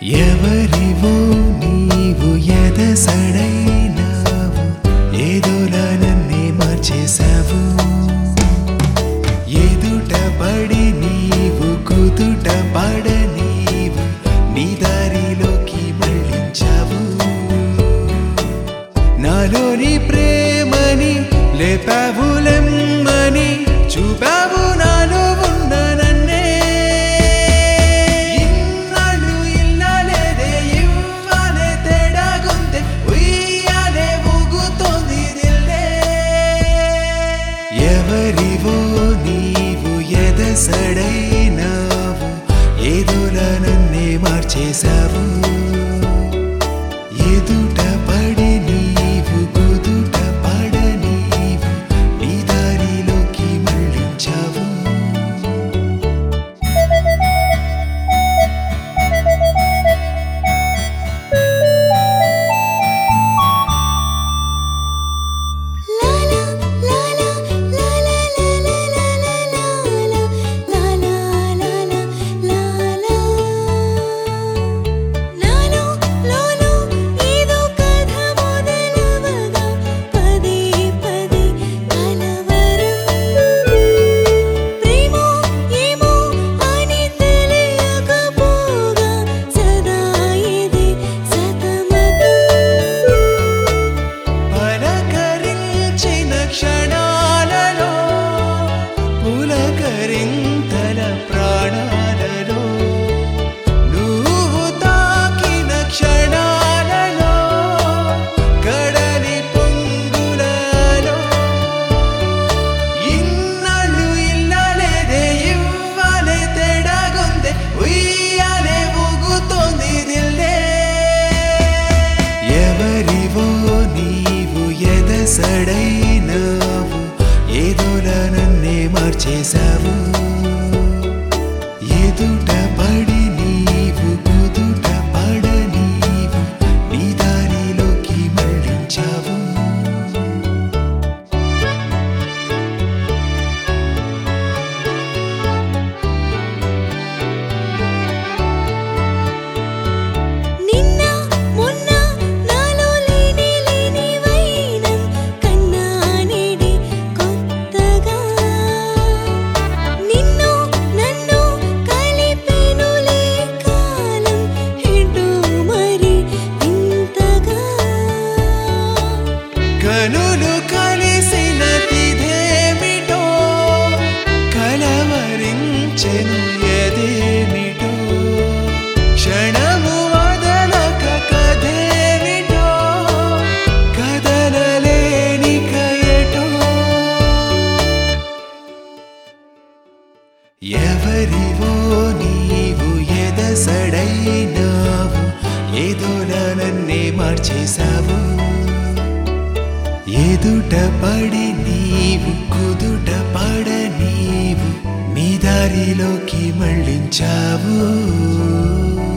ఎవరివో నీవు ఎదసడైనావు, ఏదోలా నన్నే మార్చేశావు. ఎదుట పడి నీవు కుదుట పడ నీవు నీ దారిలోకి మళ్ళించావు. నాలోని ప్రేమని లేపావు లెమ్మని చూపావు నాలో ఉన్న నన్నే. ఇన్నాళ్ళు ఇల్లాలేదే ఇవ్వాలే తేడాగుందే ఉయ్యాలే ఊగుతోంది దిల్లే. ఎవరివో నీవు ఎదసడైనావు, ఏదోలా నన్నే మార్చేశావు. ఎదుట పడి నీవు కుదుట పడ నీవు నీ దారిలోకి మళ్ళించావు. క్షణాలలో పులకరింతల ప్రాణాలలో నువ్వు తాకిన క్షణాలలో కడలి పొంగులలో. ఇన్నాళ్ళు ఇల్లాలేదే ఇవ్వాలే తేడాగుందే ఉయ్యాలే ఊగుతోంది దిల్లే. ఎవరివో నీవు ఎదసడైనావు, ఏదోలా నన్నే మార్చేశావు. ఎదుట పడి నీవు కుదుట పడ నీవు నీ దారిలోకి మళ్ళించావు. కనులు కలిసిన తిథేమిటో కలవరించెను ఎదేమిటో, క్షణము వదలక కథేమిటో కదలలేని కయటో. ఎవరివో నీవు ఎదసడైనావు, ఏదోలా నన్నే మార్చేశావు. ఎదుట పడి నీవు కుదుట పడ నీవు నీ దారిలోకి మళ్ళించావు.